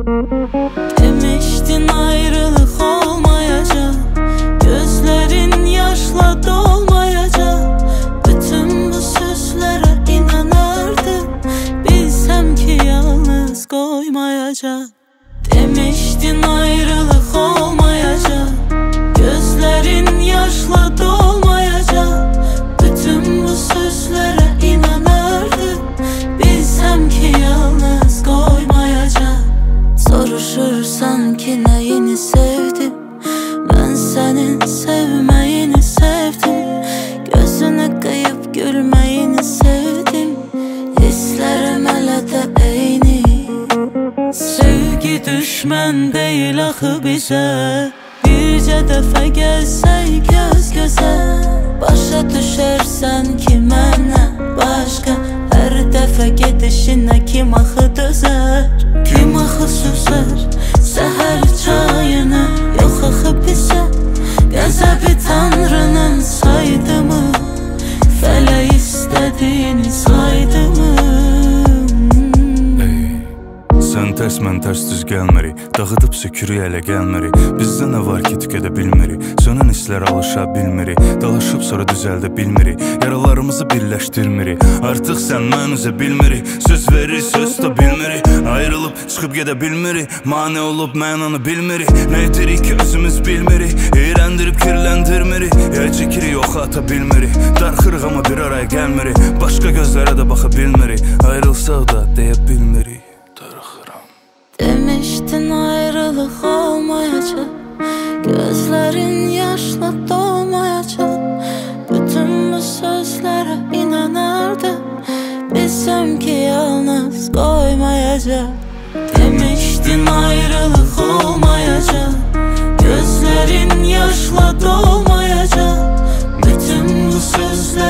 Demiştin ayrılık olmayacak, gözlerin yaşla dolmayacak. Bütün bu sözlere inanırdım, bilsem ki yalnız koymayacak. Demiştin ayrılık olmayacak, gözlerin yaşla dolmayacak. Bütün bu sözlere inanırdım, bilsem ki yalnız koymayacak. Soruşursan ki neyini sevdim, ben senin sevmeyini sevdim. Gözünü kıyıp gülmeyini sevdim, hislerim hele de eyni. Sevgi düşman değil axı bize, bircə dəfə gəlsək göz gözə. Başa düşərsən ki mənə başqa, hər dəfə gedişinə kim axı dözər? Kim axı süzər səhər çayını? Yox axı bizə qəzəbi Tanrının saydı mı? Fələk istədiyini saydı mı? Sən tərs, mən tərs düz gəlmirik, dağıdıb sökürük hələ gəlmirik. Bizdə nə var ki tükədə bilmirik, sönən hisslərə alışa bilmirik. Dalaşıb sonra düzəldə bilmirik, yaralarımızı birləşdirmirik. Artıq sən mən üzə bilmirik, söz veririk, söz da bilmirik. Ayrılıb çıxıb gedə bilmirik, mane olub mənanı bilmirik. Nə etirik ki özümüz bilmirik, iyrəndirib kirləndirmirik. Ya çəkirik, yox ata bilmirik, darxırıq amma bir araya gəlmirik. Başqa gözlərə də baxa bilmirik, ayrılsaq da deyə bilmirik. Demiştin ayrılık olmayacak, gözlerin yaşla dolmayacak. Bütün bu sözlere inanırdım, bilsem ki yalnız koymayacak. Demiştin ayrılık olmayacak, gözlerin yaşla dolmayacak. Bütün bu sözler